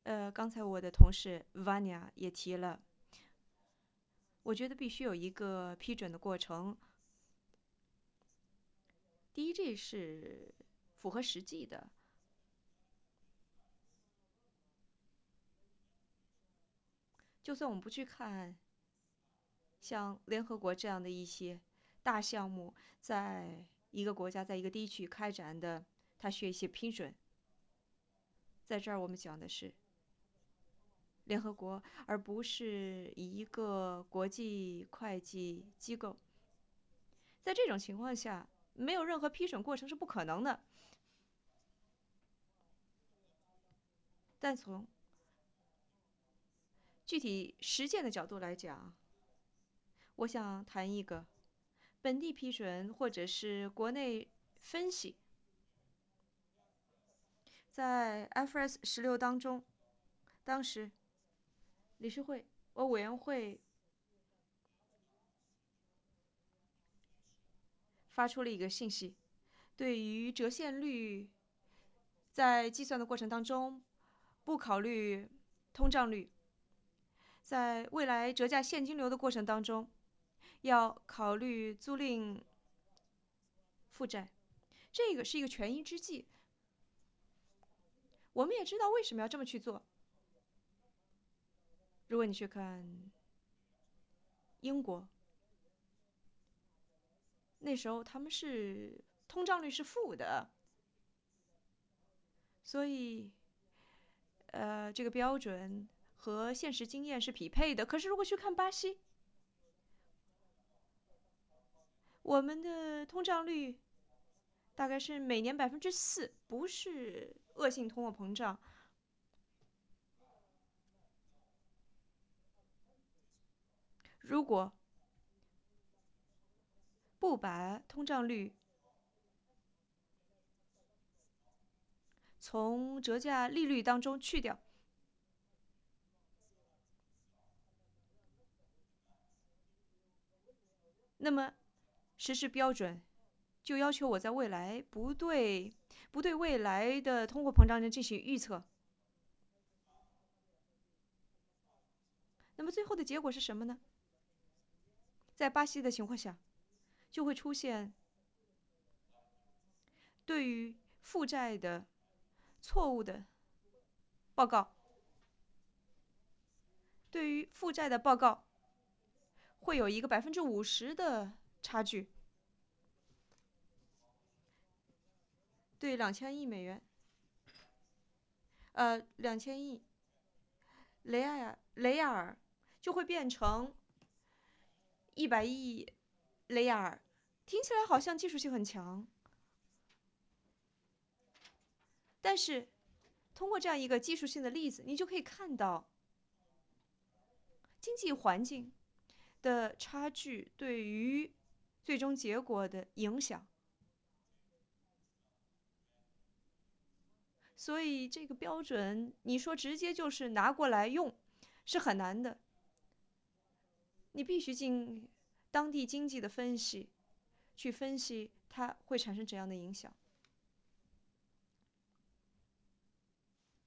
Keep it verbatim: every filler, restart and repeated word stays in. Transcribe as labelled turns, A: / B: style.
A: 呃，刚才我的同事 Vanya 也提了，我觉得必须有一个批准的过程。第一，这是符合实际的。就算我们不去看像联合国这样的一些大项目，在一个国家在一个地区开展的，它需要一些批准。在这儿我们讲的是联合国，而不是一个国际会计机构。在这种情况下，没有任何批准过程是不可能的。但从具体实践的角度来讲，我想谈一个本地批准或者是国内分析。在 F R S 十六当中，当时理事会和委员会发出了一个信息，对于折现率在计算的过程当中不考虑通胀率，在未来折价现金流的过程当中要考虑租赁负债，这个是一个权宜之计。我们也知道为什么要这么去做。如果你去看英国，那时候他们是通胀率是负的，所以呃这个标准和现实经验是匹配的。可是如果去看巴西，我们的通胀率大概是每年百分之四，不是恶性通货膨胀。如果不把通胀率从折价利率当中去掉，那么实施标准就要求我在未来不对不对未来的通货膨胀进行预测。那么最后的结果是什么呢？在巴西的情况下，就会出现对于负债的错误的报告，对于负债的报告会有一个百分之五十的差距。对，两千亿美元，呃，两千亿雷亚尔雷亚尔就会变成一百亿雷亚尔，听起来好像技术性很强，但是通过这样一个技术性的例子，你就可以看到经济环境的差距对于最终结果的影响。所以这个标准，你说直接就是拿过来用，是很难的。你必须进当地经济的分析，去分析它会产生怎样的影响。